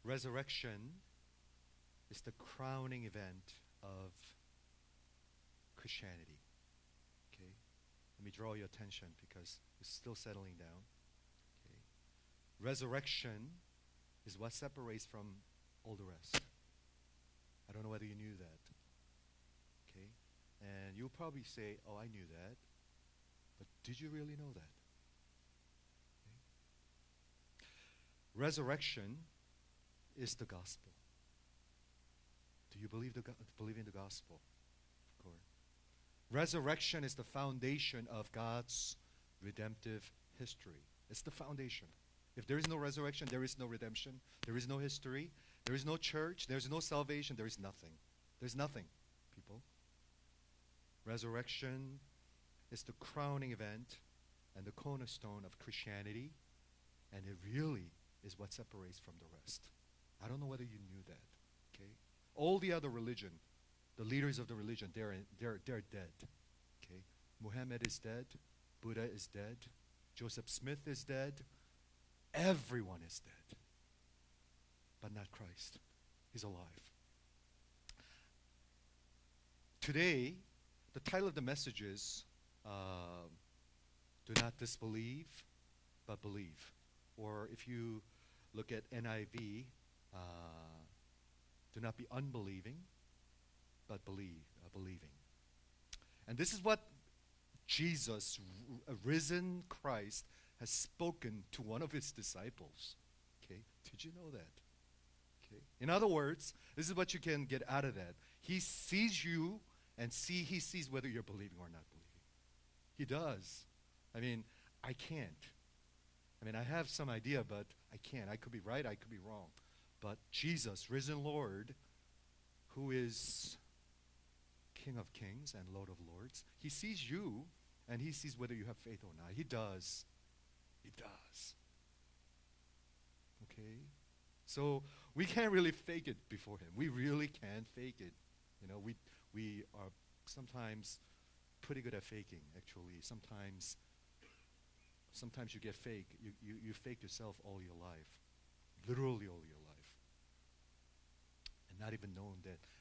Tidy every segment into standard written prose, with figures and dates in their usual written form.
Resurrection is the crowning event of Christianity. Okay? Let me draw your attention because it's still settling down. Okay? Resurrection is what separates from all the rest. I don't know whether you knew that. Okay? And you'll probably say, oh, I knew that. But did you really know that? Okay? Resurrection is the gospel. Do you believe believe in the gospel? Of course. Resurrection is the foundation of God's redemptive history. It's the foundation. If there is no resurrection, there is no redemption. There is no history. There is no church. There is no salvation. There is nothing. There's nothing, people. Resurrection is the crowning event and the cornerstone of Christianity, and it really is what separates from the rest. I don't know whether you knew that. Okay, all the other religion, the leaders of the religion, they're dead. Okay, Muhammad is dead, Buddha is dead, Joseph Smith is dead. Everyone is dead, but not Christ. He's alive. Today, the title of the message is "Do Not Disbelieve, but Believe," or if you look at NIV, "Do not be unbelieving, but believing." And this is what Jesus, risen Christ, has spoken to one of his disciples. Okay, did you know that? Okay, in other words, this is what you can get out of that. He sees you, and he sees whether you're believing or not believing. He does. I mean, I can't. I mean, I have some idea, but I can't. I could be right, I could be wrong. But Jesus, risen Lord, who is King of Kings and Lord of Lords, he sees you, and he sees whether you have faith or not. He does. He does. Okay? So we can't really fake it before him. We really can't fake it. You know, we are sometimes pretty good at faking, actually. Sometimes you get fake. You fake yourself all your life. Literally all your life. And not even know,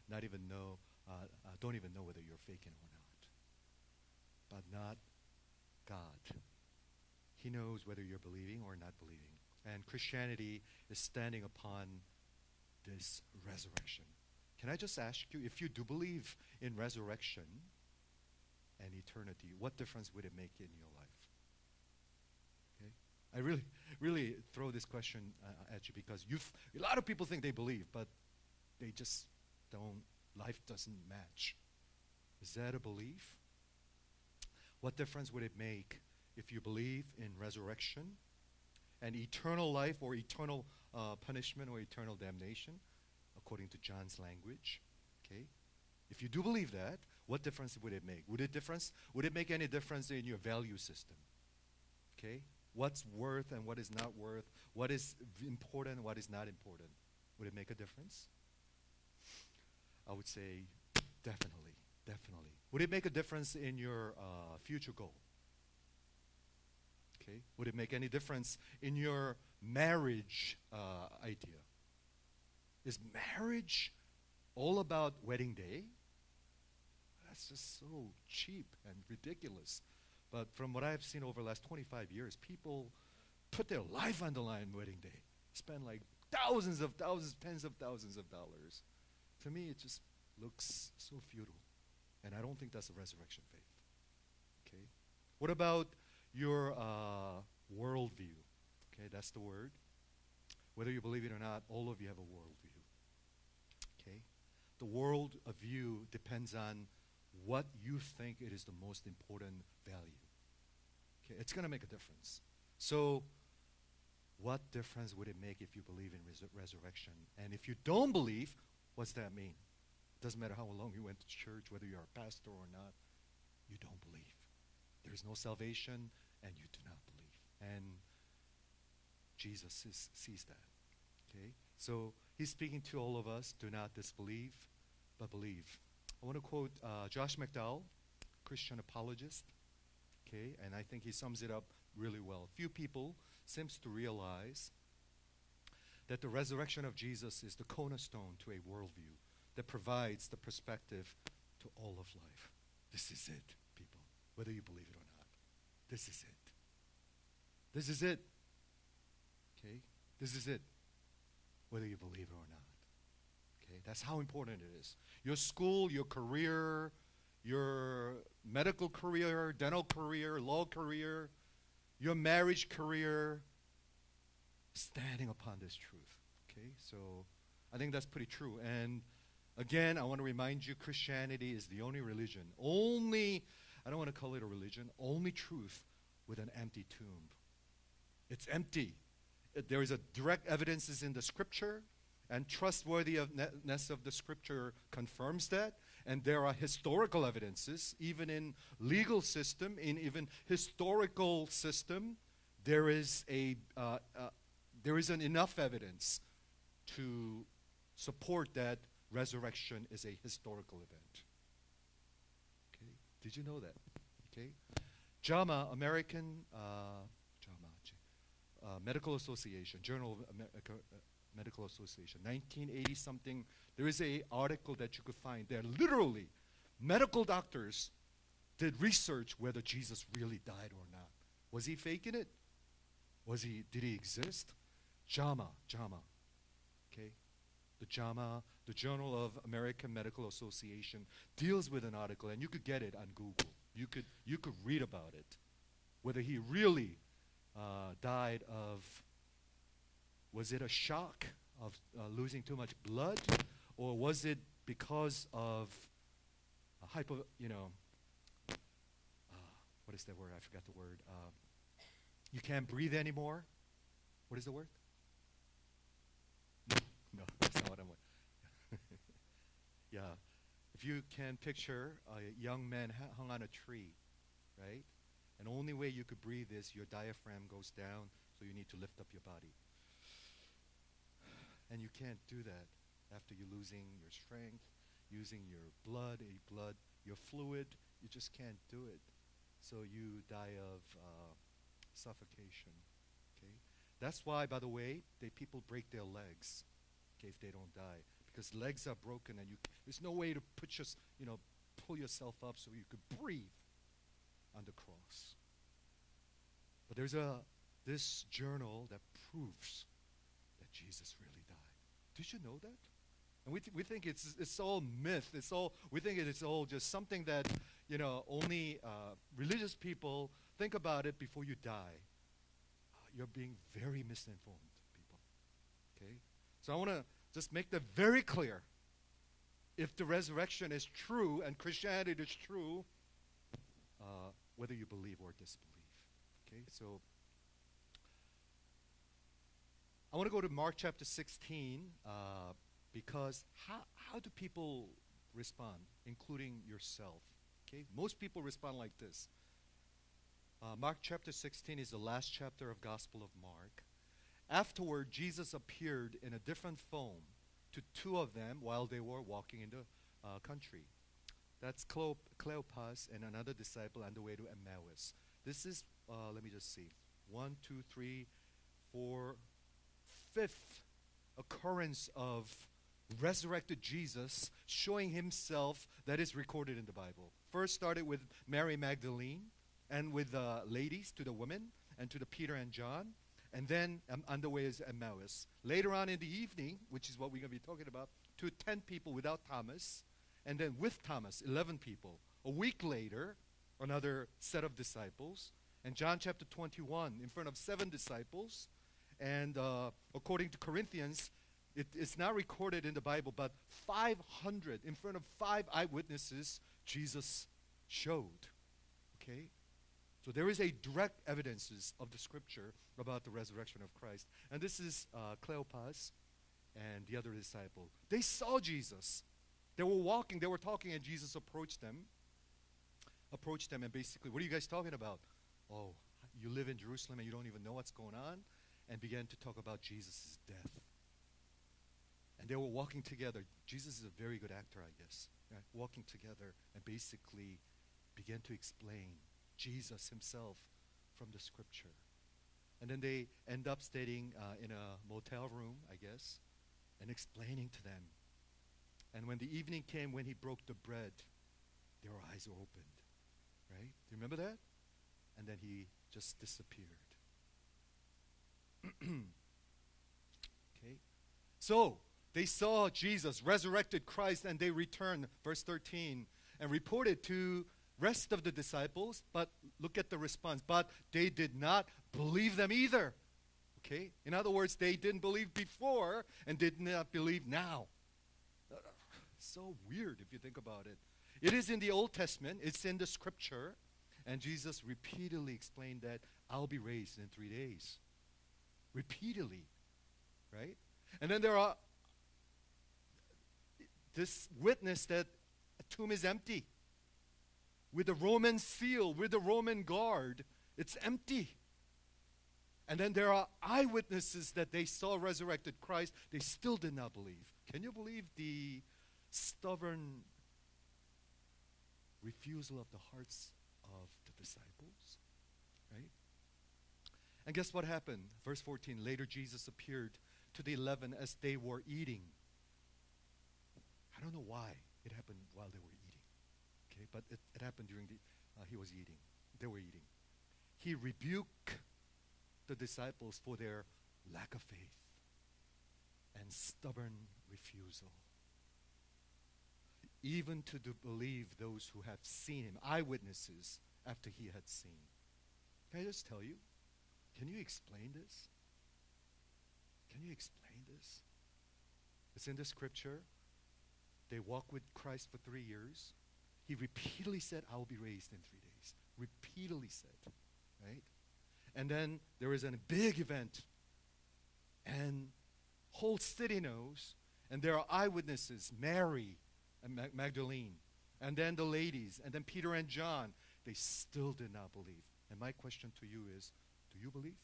don't even know whether you're faking or not. But not God. He knows whether you're believing or not believing. And Christianity is standing upon this resurrection. Can I just ask you, if you do believe in resurrection and eternity, what difference would it make in your life? Okay? I really throw this question at you because a lot of people think they believe, but they just don't, life doesn't match. Is that a belief? What difference would it make if you believe in resurrection and eternal life or eternal punishment or eternal damnation, according to John's language? Okay, if you do believe that, what difference would it make? Would it make any difference in your value system? Okay, what's worth and what is not worth? What is important and what is not important? Would it make a difference? I would say definitely. Would it make a difference in your future goal? Okay. Would it make any difference in your marriage idea? Is marriage all about wedding day? That's just so cheap and ridiculous. But from what I've seen over the last 25 years, people put their life on the line wedding day. Spend like tens of thousands of dollars. To me, it just looks so futile. And I don't think that's a resurrection faith. Okay. What about your worldview? Okay, that's the word. Whether you believe it or not, all of you have a worldview. Okay. The world of view depends on what you think it is the most important value. Okay, it's going to make a difference. So, what difference would it make if you believe in resurrection? And if you don't believe, what's that mean? It doesn't matter how long you went to church, whether you're a pastor or not, you don't believe. There is no salvation, and you do not believe. And Jesus sees that. Okay? So he's speaking to all of us, do not disbelieve, but believe. I want to quote Josh McDowell, Christian apologist. Okay? And I think he sums it up really well. Few people seems to realize that the resurrection of Jesus is the cornerstone to a worldview that provides the perspective to all of life. This is it, people, whether you believe it or not. This is it. This is it. Okay? This is it, whether you believe it or not. Okay? That's how important it is. Your school, your career, your medical career, dental career, law career, your marriage career, standing upon this truth. Okay? So I think that's pretty true. And again, I want to remind you, Christianity is the only religion, I don't want to call it a religion, only truth with an empty tomb. It's empty. There is a direct evidences in the scripture, and trustworthiness of the scripture confirms that. And there are historical evidences, even in legal system, in even historical system, there is enough evidence to support that resurrection is a historical event. Okay, did you know that? Okay, JAMA, Medical Association, Journal of Medical Association, 1980 something. There is a article that you could find there. Literally, medical doctors did research whether Jesus really died or not. Was he faking it? Did he exist? JAMA. Okay, the JAMA, the Journal of American Medical Association, deals with an article, and you could get it on Google. You could read about it, whether he really died of, was it a shock of losing too much blood, or was it because of what is that word? I forgot the word. You can't breathe anymore. What is the word? No, that's not what I'm. Yeah, if you can picture a young man hung on a tree, right? And the only way you could breathe is your diaphragm goes down, so you need to lift up your body. And you can't do that after you're losing your strength, using your blood, your fluid. You just can't do it. So you die of suffocation. Okay, that's why, by the way, people break their legs. Okay, if they don't die, because legs are broken, and there's no way to pull yourself up so you could breathe on the cross. But there's this journal that proves that Jesus really died. Did you know that? And we think it's all myth. We think it's all just something that only religious people think about it before you die. You're being very misinformed, people. Okay, so I want to just make that very clear. If the resurrection is true and Christianity is true, whether you believe or disbelieve. Okay, so I want to go to Mark chapter 16 because how do people respond, including yourself? Okay, most people respond like this. Mark chapter 16 is the last chapter of Gospel of Mark. Afterward, Jesus appeared in a different form to two of them while they were walking in the country. That's Cleopas and another disciple on the way to Emmaus. This is, let me just see, 1, 2, 3, 4, fifth occurrence of resurrected Jesus showing himself that is recorded in the Bible. First started with Mary Magdalene and with the ladies, to the women, and to the Peter and John. And then on the way is Emmaus. Later on in the evening, which is what we're going to be talking about, to 10 people without Thomas. And then with Thomas, 11 people. A week later, another set of disciples. And John chapter 21, in front of 7 disciples. And according to Corinthians, it's not recorded in the Bible, but 500, in front of 5 eyewitnesses, Jesus showed. Okay? So there is a direct evidences of the scripture about the resurrection of Christ. And this is Cleopas and the other disciple. They saw Jesus. They were walking, they were talking, and Jesus approached them and basically, what are you guys talking about? Oh, you live in Jerusalem and you don't even know what's going on? And began to talk about Jesus' death. And they were walking together. Jesus is a very good actor, I guess. Right? Walking together and basically began to explain Jesus himself from the scripture. And then they end up staying in a motel room, I guess, and explaining to them. And when the evening came, when he broke the bread, their eyes were opened. Right? Do you remember that? And then he just disappeared. Okay? So, they saw Jesus, resurrected Christ, and they returned, verse 13, and reported to rest of the disciples, but look at the response. But they did not believe them either. Okay? In other words, they didn't believe before and did not believe now. So weird if you think about it. It is in the Old Testament, it's in the scripture, and Jesus repeatedly explained that I'll be raised in 3 days. Repeatedly. Right? And then there are this witness that a tomb is empty. With the Roman seal, with the Roman guard, it's empty. And then there are eyewitnesses that they saw resurrected Christ. They still did not believe. Can you believe the stubborn refusal of the hearts of the disciples? Right? And guess what happened? Verse 14, later Jesus appeared to the 11 as they were eating. I don't know why it happened while they were eating. Okay, but it happened during he was eating. They were eating. He rebuked the disciples for their lack of faith and stubborn refusal. Even to believe those who have seen him, eyewitnesses, after he had seen. Can I just tell you? Can you explain this? Can you explain this? It's in the scripture. They walked with Christ for 3 years. He repeatedly said, I will be raised in 3 days. Repeatedly said, right? And then there is a big event, and whole city knows, and there are eyewitnesses, Mary and Magdalene, and then the ladies, and then Peter and John. They still did not believe. And my question to you is, do you believe?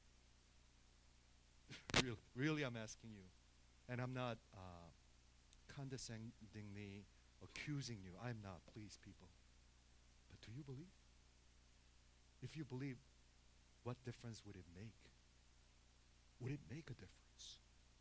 Really, I'm asking you. And I'm not condescendingly accusing you. I'm not, please, people. But do you believe? If you believe, what difference would it make? Would it make a difference?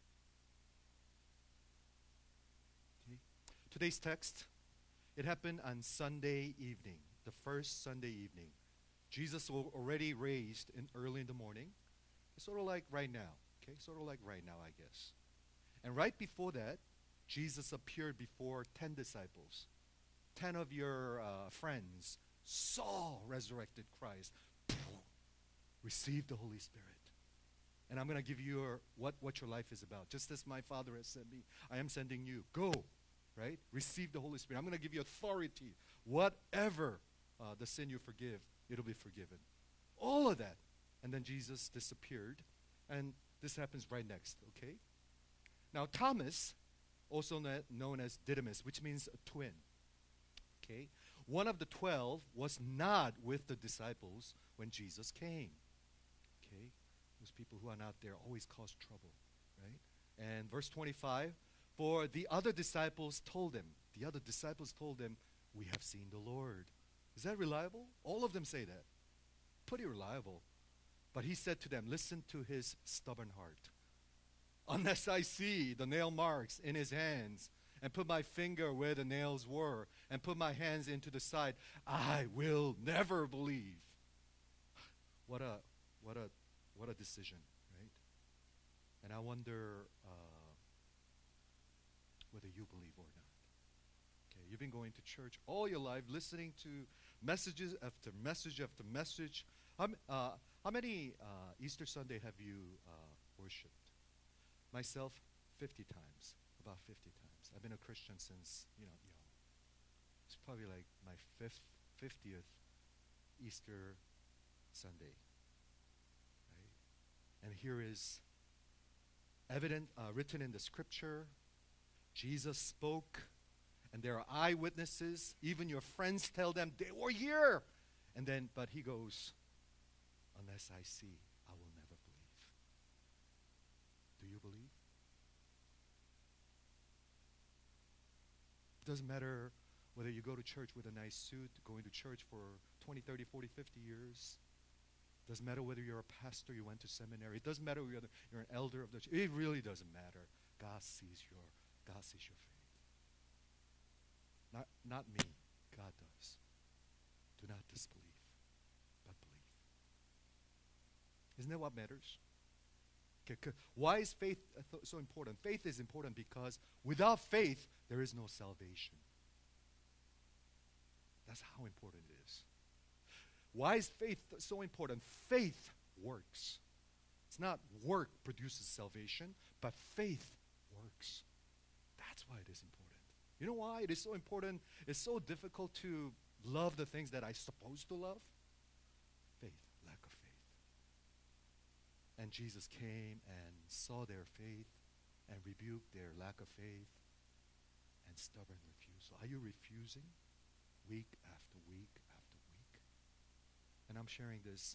Okay. Today's text, it happened on Sunday evening, the first Sunday evening. Jesus was already raised early in the morning. It's sort of like right now. Okay, sort of like right now, I guess. And right before that, Jesus appeared before 10 disciples. 10 of your friends saw resurrected Christ. Receive the Holy Spirit. And I'm going to give you what your life is about. Just as my Father has sent me, I am sending you. Go, right? Receive the Holy Spirit. I'm going to give you authority. Whatever the sin you forgive, it'll be forgiven. All of that. And then Jesus disappeared. And this happens right next, okay? Now, Thomas, also known as Didymus, which means a twin, okay? One of the 12 was not with the disciples when Jesus came, okay? Those people who are not there always cause trouble, right? And verse 25, for the other disciples told him, we have seen the Lord. Is that reliable? All of them say that. Pretty reliable. But he said to them, listen to his stubborn heart. Unless I see the nail marks in his hands and put my finger where the nails were and put my hands into the side, I will never believe. What a decision, right? And I wonder whether you believe or not. Okay, you've been going to church all your life, listening to messages after message after message. How many Easter Sunday have you worshipped? Myself, 50 times, about 50 times. I've been a Christian since, young. It's probably like my 50th Easter Sunday. Right? And here is written in the scripture, Jesus spoke, and there are eyewitnesses. Even your friends tell them they were here. And then, but he goes, unless I see, I will never believe. Do you believe? It doesn't matter whether you go to church with a nice suit, going to church for 20, 30, 40, 50 years. Doesn't matter whether you're a pastor, you went to seminary. It doesn't matter whether you're an elder of the church. It really doesn't matter. God sees your faith. Not me. God does. Do not disbelieve, but believe. Isn't that what matters? Why is faith so important? Faith is important because without faith, there is no salvation. That's how important it is. Why is faith so important? Faith works. It's not work produces salvation, but faith works. That's why it is important. You know why it is so important? It's so difficult to love the things that I'm supposed to love. Faith, lack of faith. And Jesus came and saw their faith and rebuked their lack of faith and stubborn refusal. Are you refusing week after week after week? And I'm sharing this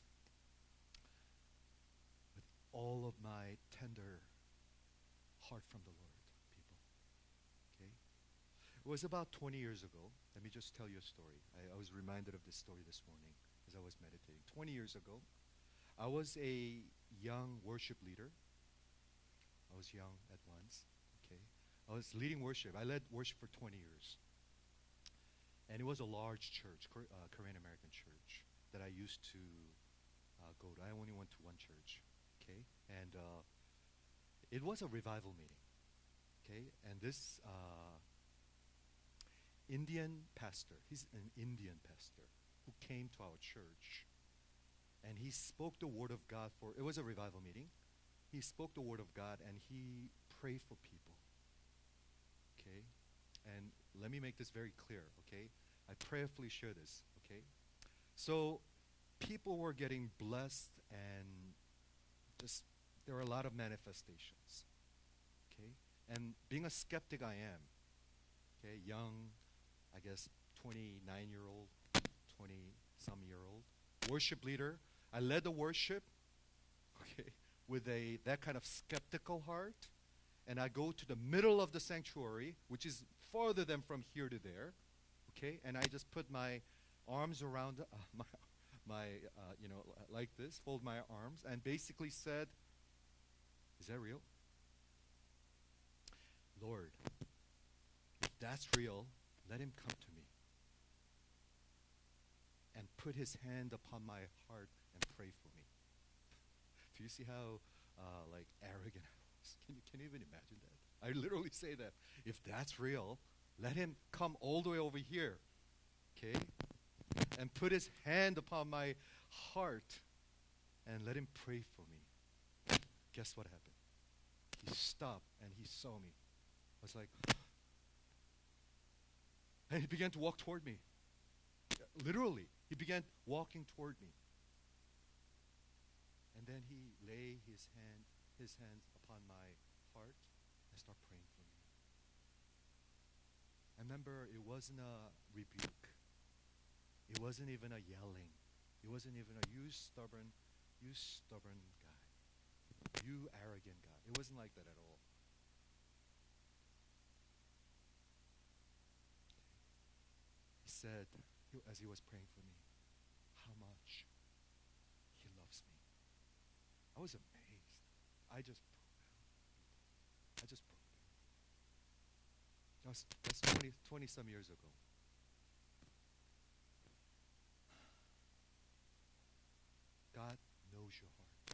with all of my tender heart from the Lord, people. Okay? It was about 20 years ago. Let me just tell you a story. I was reminded of this story this morning as I was meditating. 20 years ago, I was a young worship leader. I was young at once. Okay? I was leading worship. I led worship for 20 years. And it was a large church, Korean American church, that I used to go to. I only went to one church. Okay? And it was a revival meeting. Okay? And this Indian pastor, he's an Indian pastor who came to our church, and he spoke the word of God it was a revival meeting. He spoke the word of God and he prayed for people. Okay? And let me make this very clear, okay? I prayerfully share this, okay? So people were getting blessed and just there were a lot of manifestations. Okay? And being a skeptic I am, okay, young, I guess 29-year-old, 20-some-year-old, worship leader. I led the worship, okay, with that kind of skeptical heart. And I go to the middle of the sanctuary, which is farther than from here to there, okay? And I just put my arms around like this, fold my arms, and basically said, is that real? Lord, if that's real, let him come to me and put his hand upon my heart and pray for me. Do you see how arrogant I was? Can you even imagine that? I literally say that. If that's real, let him come all the way over here, okay? And put his hand upon my heart and let him pray for me. Guess what happened? He stopped and he saw me. I was like, and he began to walk toward me. Literally, he began walking toward me. And then he lay his hands upon my heart and started praying for me. I remember it wasn't a rebuke. It wasn't even a yelling. It wasn't even a you stubborn guy. You arrogant guy. It wasn't like that at all. He said, as he was praying for me, how much he loves me. I was amazed. I just broke down. That's 20 some years ago. God knows your heart.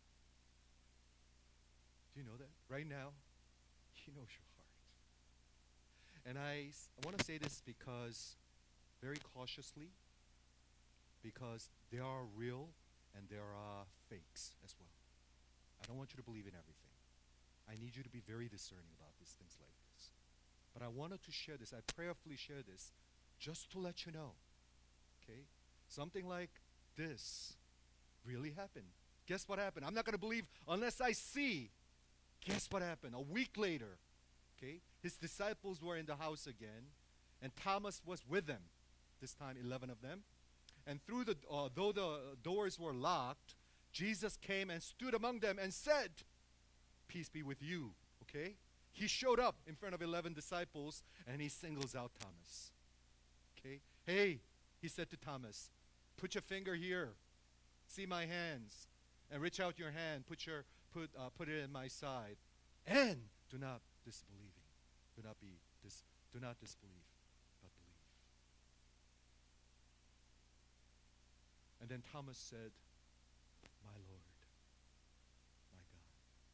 Do you know that? Right now, he knows your heart. And I want to say this because, very cautiously, because there are real and there are fakes as well. I don't want you to believe in everything. I need you to be very discerning about these things like this. But I wanted to share this. I prayerfully share this just to let you know. Okay? Something like this really happened. Guess what happened? I'm not going to believe unless I see. Guess what happened? A week later, okay, his disciples were in the house again, and Thomas was with them. This time, 11 of them. And though the doors were locked, Jesus came and stood among them and said, "Peace be with you." Okay? He showed up in front of 11 disciples, and he singles out Thomas. Okay? "Hey," he said to Thomas, "put your finger here. see my hands, and reach out your hand, put it in my side, and do not disbelieving. Do not disbelieve, but believe. And then Thomas said, my Lord, my God.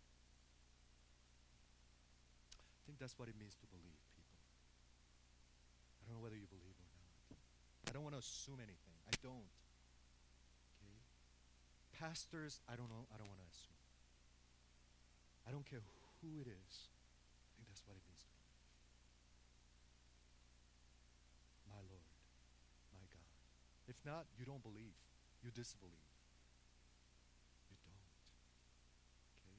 I think that's what it means to believe, people. I don't know whether you believe or not. I don't want to assume anything. I don't. Okay? Pastors, I don't know. I don't want to assume. I don't care who it is. I think that's what it means to believe. My Lord, my God. If not, you don't believe. You disbelieve. You don't. Okay?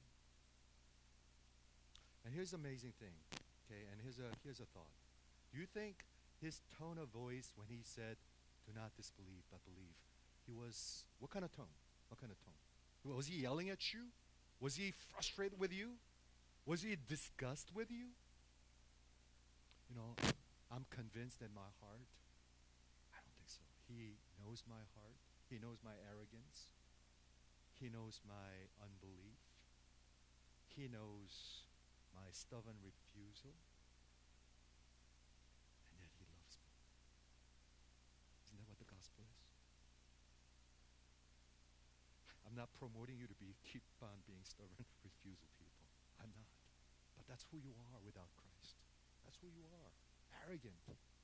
And here's the amazing thing. Okay, and here's a thought. Do you think his tone of voice when he said, do not disbelieve, but believe, what kind of tone? What kind of tone? Was he yelling at you? Was he frustrated with you? Was he disgusted with you? You know, I'm convinced in my heart. I don't think so. He knows my heart. He knows my arrogance. He knows my unbelief. He knows my stubborn refusal. And yet he loves me. Isn't that what the gospel is? I'm not promoting you to keep on being stubborn refusal people. I'm not. But that's who you are without Christ. That's who you are. Arrogant.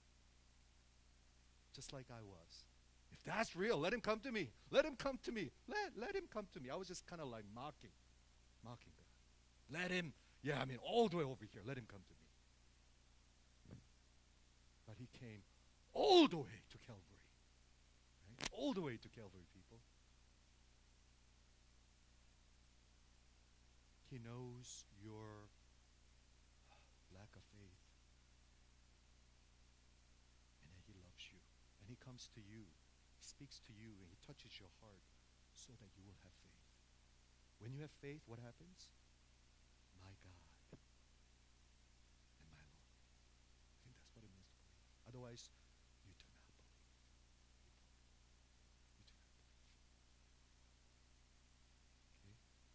Just like I was. If that's real, let him come to me. Let him come to me. Let him come to me. I was just kind of like mocking God. Let him, all the way over here. Let him come to me. But he came all the way to Calvary. Right? All the way to Calvary, people. He knows your lack of faith. And then he loves you. And he comes to you. He speaks to you and he touches your heart so that you will have faith. When you have faith, what happens? My God and my Lord. I think that's what it means to believe. Otherwise, you do not believe. You do not believe. Okay?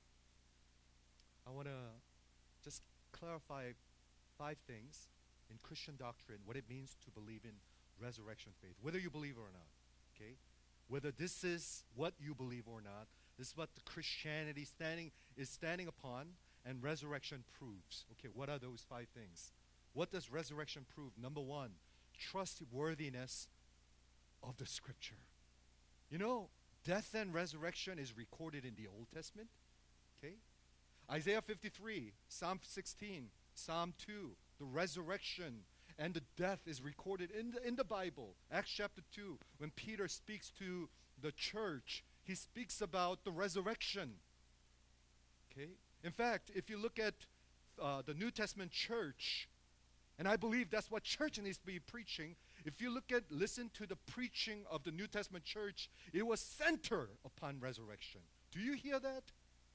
I want to just clarify 5 things in Christian doctrine, what it means to believe in resurrection faith, whether you believe or not. Okay? Whether this is what you believe or not, this is what the Christianity is standing upon, and resurrection proves. Okay, what are those 5 things? What does resurrection prove? Number 1, trustworthiness of the Scripture. You know, death and resurrection is recorded in the Old Testament. Okay? Isaiah 53, Psalm 16, Psalm 2, the resurrection and the death is recorded in the Bible. Acts chapter 2, when Peter speaks to the church, he speaks about the resurrection. Okay? In fact, if you look at the New Testament church, and I believe that's what church needs to be preaching, if you listen to the preaching of the New Testament church, it was centered upon resurrection. Do you hear that?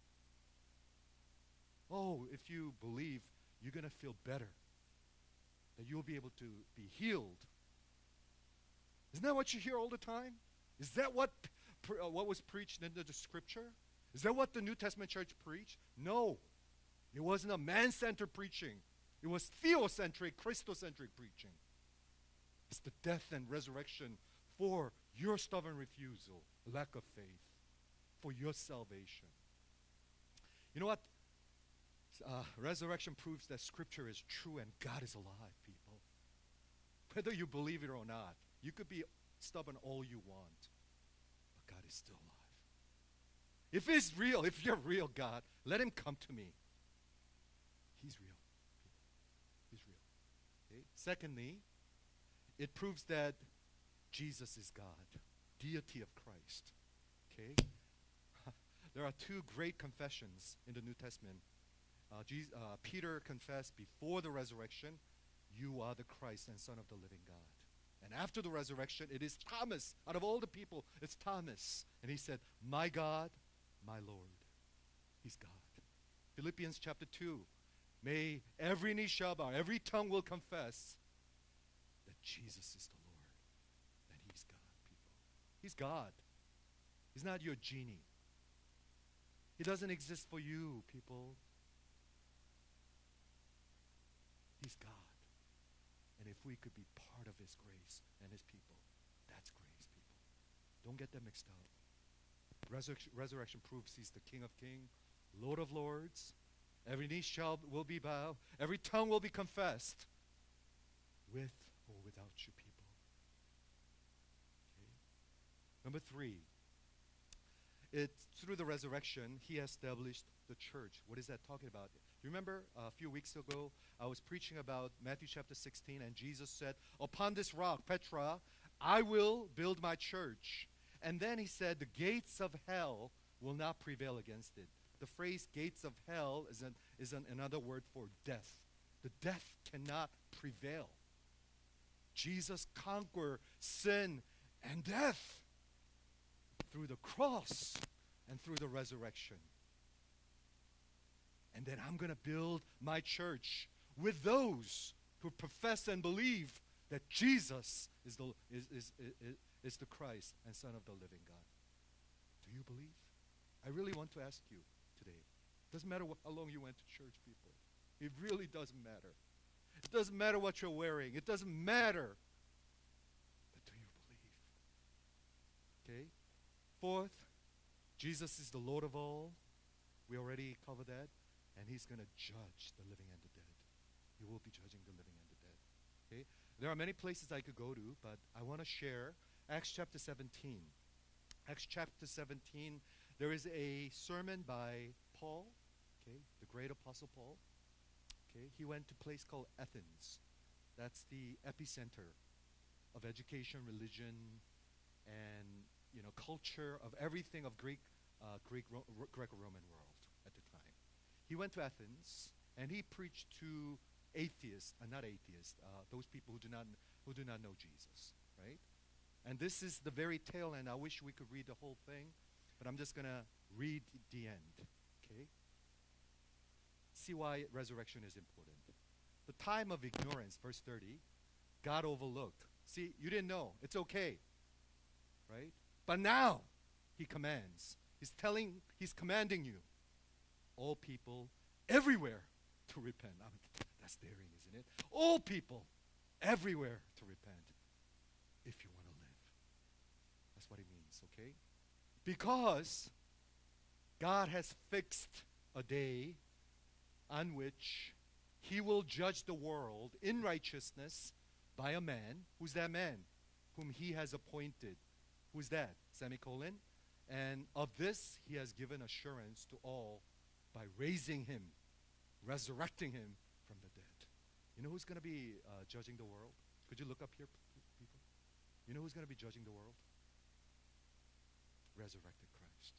Oh, if you believe, you're going to feel better. That you'll be able to be healed. Isn't that what you hear all the time? Is that what was preached in the scripture? Is that what the New Testament church preached? No. It wasn't a man-centered preaching. It was theocentric, Christocentric preaching. It's the death and resurrection for your stubborn refusal, lack of faith, for your salvation. You know what? Resurrection proves that Scripture is true and God is alive, people. Whether you believe it or not, you could be stubborn all you want, but God is still alive. If it's real, if you're real, God, let him come to me. He's real, people. He's real. Okay? Secondly, it proves that Jesus is God, deity of Christ. Okay? There are 2 great confessions in the New Testament. Peter confessed before the resurrection, you are the Christ and Son of the living God. And after the resurrection, it is Thomas. Out of all the people, it's Thomas. And he said, my God, my Lord. He's God. Philippians chapter 2, may every knee shall bow, every tongue will confess that Jesus is the Lord, that he's God, people. He's God. He's not your genie. He doesn't exist for you, people. He's God. And if we could be part of His grace and His people, that's grace, people. Don't get them mixed up. Resurrection proves He's the King of Kings, Lord of Lords. Every knee will be bowed. Every tongue will be confessed. With or without you, people. Okay. Number 3. It's through the resurrection, He established the church. What is that talking about? You remember a few weeks ago, I was preaching about Matthew chapter 16, and Jesus said, upon this rock, Petra, I will build my church. And then He said, the gates of hell will not prevail against it. The phrase gates of hell is another word for death. The death cannot prevail. Jesus conquered sin and death through the cross and through the resurrection. And then I'm going to build my church with those who profess and believe that Jesus is the Christ and Son of the living God. Do you believe? I really want to ask you today. It doesn't matter how long you went to church, people. It really doesn't matter. It doesn't matter what you're wearing. It doesn't matter. But do you believe? Okay? 4th, Jesus is the Lord of all. We already covered that. And He's going to judge the living and the dead. He will be judging the living and the dead. Okay? There are many places I could go to, but I want to share Acts chapter 17. Acts chapter 17, there is a sermon by Paul, okay, the great apostle Paul. Okay, he went to a place called Athens. That's the epicenter of education, religion, and culture of everything of Greco-Roman world at the time. He went to Athens and he preached to atheists, not atheists, those people who do not know Jesus, right? And this is the very tail end. I wish we could read the whole thing, but I'm just going to read the end, okay? See why resurrection is important. The time of ignorance, verse 30, God overlooked. See, you didn't know. It's okay, right? But now He commands. He's commanding you, all people everywhere, to repent. I mean, that's daring, isn't it? All people everywhere to repent if you want to live. That's what it means, okay? Because God has fixed a day on which He will judge the world in righteousness by a man. Who's that man? Whom He has appointed. Who's that? Semicolon. And of this He has given assurance to all by raising Him, resurrecting Him from the dead. You know who's going to be judging the world? Could you look up here, people? You know who's going to be judging the world? Resurrected Christ.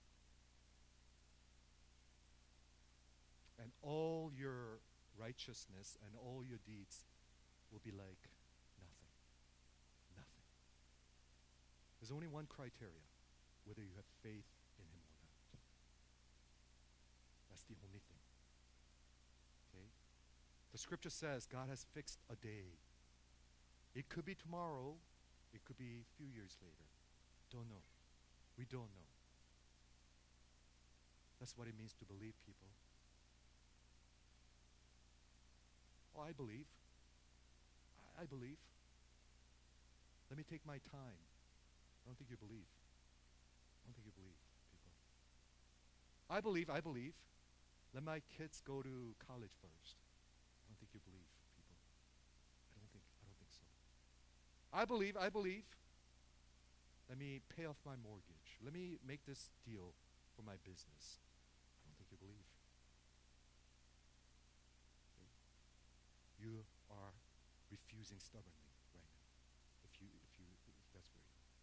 And all your righteousness and all your deeds will be like nothing. Nothing. There's only one criteria, whether you have faith in Him or not. That's the only thing. Okay? The scripture says God has fixed a day. It could be tomorrow. It could be a few years later. Don't know. We don't know. That's what it means to believe, people. Oh, I believe. I believe. Let me take my time. I don't think you believe. I don't think you believe, people. I believe. Let my kids go to college first. I don't think you believe, people. I don't think so. I believe. Let me pay off my mortgage. Let me make this deal for my business. I don't think you believe. Okay? You are refusing stubbornly right now. If that's where you are.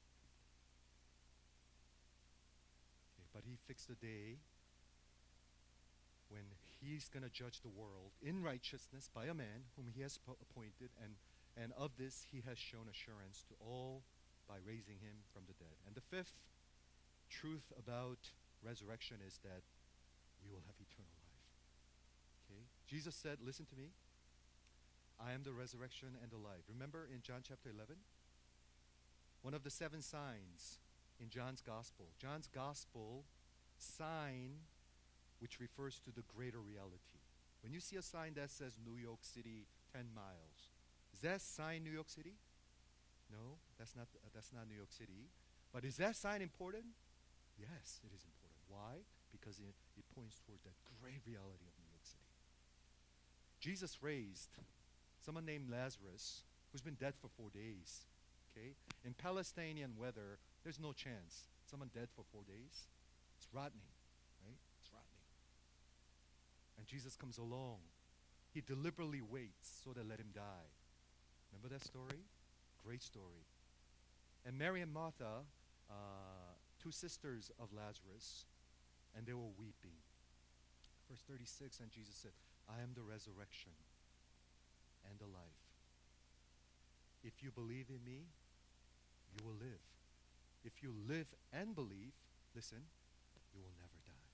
Okay, but He fixed a day when He's going to judge the world in righteousness by a man whom He has appointed, and of this He has shown assurance to all by raising Him from the dead. And the 5th truth about resurrection is that we will have eternal life. Okay? Jesus said, listen to me, I am the resurrection and the life. Remember in John chapter 11? One of the 7 signs in John's Gospel. John's Gospel sign, which refers to the greater reality. When you see a sign that says New York City 10 miles, is that sign New York City? No, that's not New York City. But is that sign important? Yes, it is important. Why? Because it points toward that great reality of New York City. Jesus raised someone named Lazarus, who's been dead for 4 days. Okay? In Palestinian weather, there's no chance. Someone dead for 4 days, it's rotting, right? It's rotting. And Jesus comes along. He deliberately waits so they let him die. Remember that story? Great story. And Mary and Martha, two sisters of Lazarus, and they were weeping. Verse 36, and Jesus said, I am the resurrection and the life. If you believe in me, you will live. If you live and believe, listen, you will never die.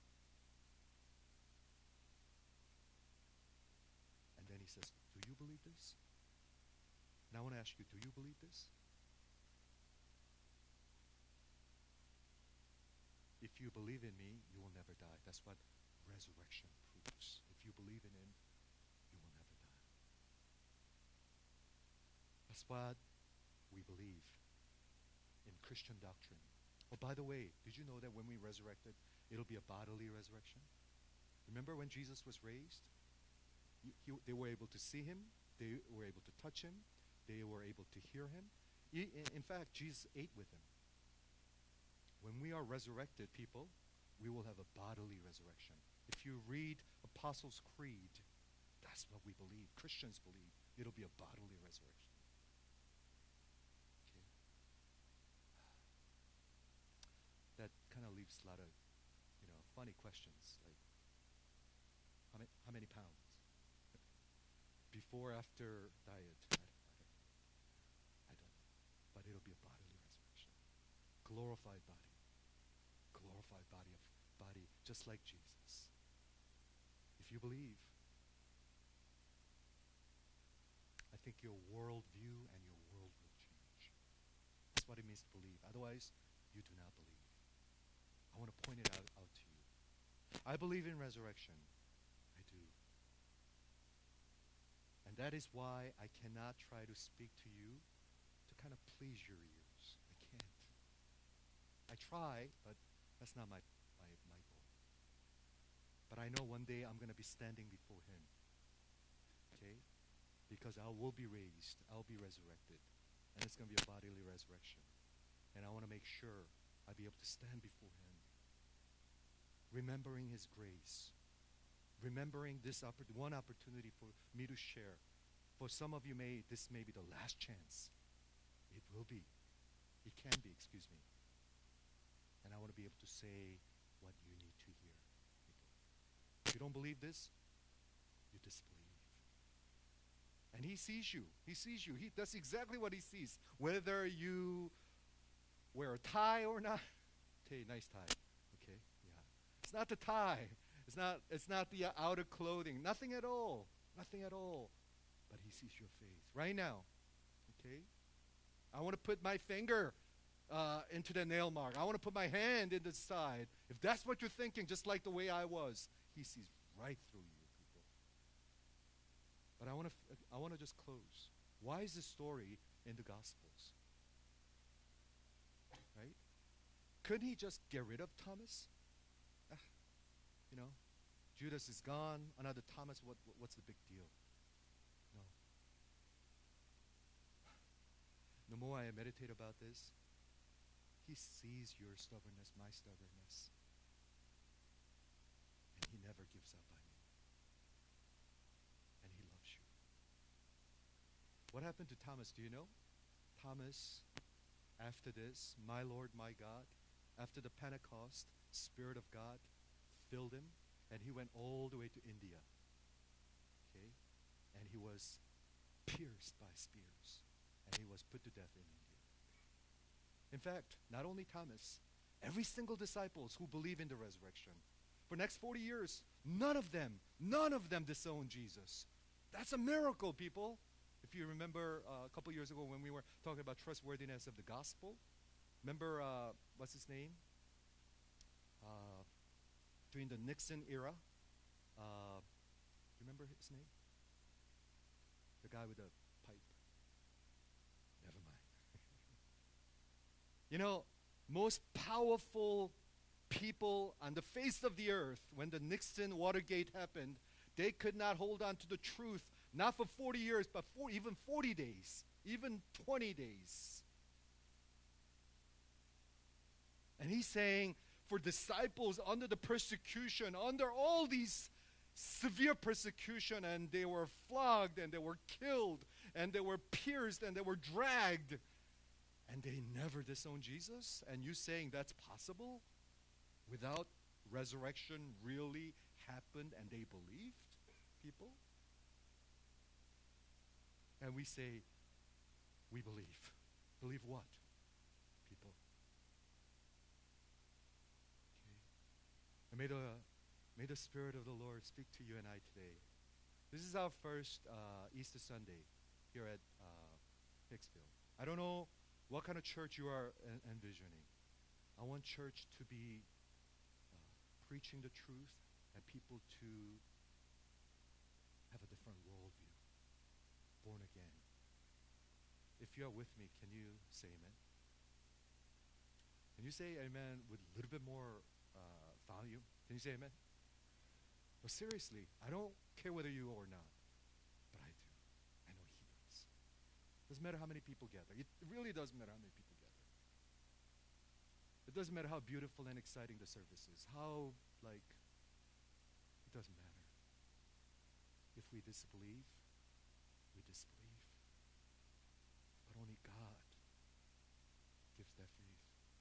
And then he says, do you believe this? And I want to ask you, do you believe this? If you believe in me, you will never die. That's what resurrection proves. If you believe in him, you will never die. That's what we believe in Christian doctrine. Oh, by the way, did you know that when we resurrected, it'll be a bodily resurrection? Remember when Jesus was raised? They were able to see him. They were able to touch him. They were able to hear him. In fact, Jesus ate with him. When we are resurrected, people, we will have a bodily resurrection. If you read Apostles' Creed, that's what we believe. Christians believe it'll be a bodily resurrection. Okay. That kind of leaves a lot of, funny questions like, how many pounds? Before, after diet? I don't know. But it'll be a bodily resurrection. Glorified body. Glorified body, just like Jesus. If you believe, I think your worldview and your world will change. That's what it means to believe. Otherwise, you do not believe. I want to point it out to you. I believe in resurrection. I do. And that is why I cannot try to speak to you to kind of please your ears. I can't. I try, but that's not my goal. But I know one day I'm going to be standing before him. Okay? Because I will be raised. I'll be resurrected. And it's going to be a bodily resurrection. And I want to make sure I'll be able to stand before him. Remembering his grace. Remembering this one opportunity for me to share. For some of you, this may be the last chance. It will be. It can be, excuse me. And I want to be able to say what you need to hear, people. If you don't believe this, you disbelieve. And he sees you. He sees you. That's exactly what he sees. Whether you wear a tie or not. Okay, nice tie. Okay, yeah. It's not the tie. It's not the outer clothing. Nothing at all. Nothing at all. But he sees your faith right now. Okay? I want to put my finger into the nail mark. I want to put my hand in the side. If that's what you're thinking, just like the way I was, he sees right through you, people. But I want to just close. Why is this story in the Gospels? Right? Couldn't he just get rid of Thomas? Judas is gone. Another Thomas. What's the big deal? No. The more I meditate about this, he sees your stubbornness, my stubbornness. And he never gives up on you. And he loves you. What happened to Thomas, do you know? Thomas, after this, my Lord, my God, after the Pentecost, Spirit of God filled him, and he went all the way to India. Okay? And he was pierced by spears, and he was put to death in India. In fact, not only Thomas, every single disciples who believe in the resurrection, for the next 40 years, none of them disowned Jesus. That's a miracle, people. If you remember a couple years ago when we were talking about trustworthiness of the gospel, Remember, what's his name? Uh, During the Nixon era. Remember his name? The guy with the pipe. Never mind. You know, most powerful people on the face of the earth, when the Nixon Watergate happened, they could not hold on to the truth, not for 40 years, but for even 40 days, even 20 days. And he's saying, for disciples under the persecution, under all these severe persecution, and they were flogged, and they were killed, and they were pierced, and they were dragged, and they never disowned Jesus? And you saying that's possible without resurrection really happened and they believed, people? And we say, we believe. Believe what, people? And may the Spirit of the Lord speak to you and I today. This is our first Easter Sunday here at Hicksville. I don't know what kind of church you are envisioning. I want church to be preaching the truth and people to have a different worldview, born again. If you are with me, can you say amen? Can you say amen with a little bit more volume? Can you say amen? But seriously, I don't care whether you or not, but I do. I know he does. Doesn't matter how many people gather. It really doesn't matter how many people gather. It doesn't matter how beautiful and exciting the service is. It doesn't matter. If we disbelieve, we disbelieve. But only God gives that faith.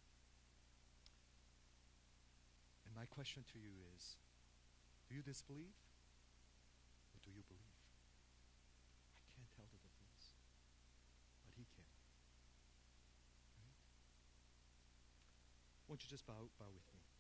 And my question to you is, do you disbelieve or do you believe? I can't tell the difference, but he can. Right? Won't you just bow with me?